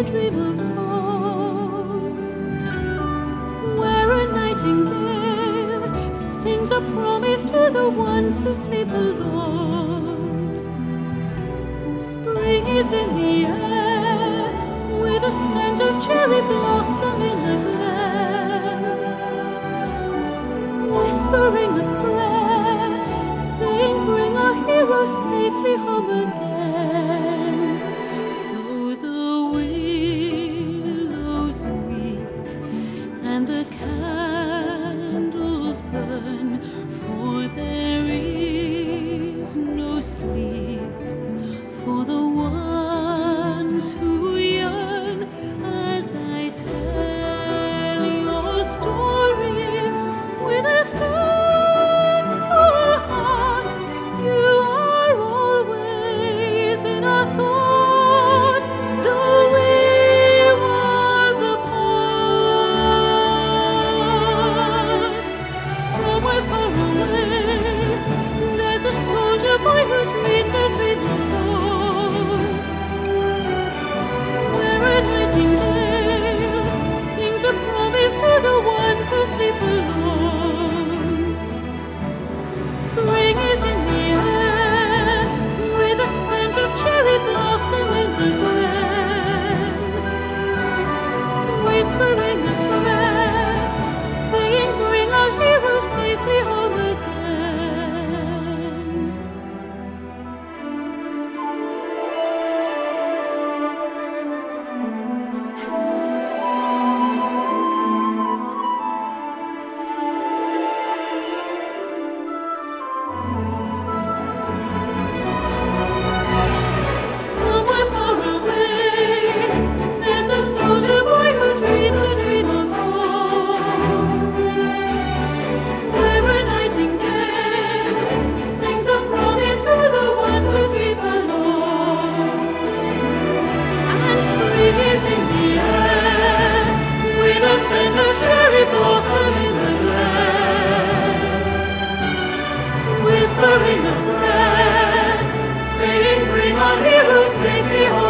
dream of home, where a nightingale sings a promise to the ones who sleep alone. Spring is in the air, with a scent of cherry blossom in the glen, whispering a prayer, saying, bring our hero safely home again. So the willows weep and the candles burn, for there is no sleep for the ones who yearn. As I tell your story with a thankful heart, you are always in our thoughts, though we was apart. Somewhere far away, there's a soldier boy who dreams a dream of home, where a nightingale sings a promise to the ones who sleep alone. Spring is in the air, with a scent of cherry blossom in the glen, whispering a prayer, saying, bring our hero safely home again. Somewhere far away, there's a soldier boy who dreams a dream of home, where a nightingale sings a promise to the ones who sleep alone. And spring is in the air, with a scent of cherry blossom in the glen, whispering a prayer, saying, bring our hero safely home.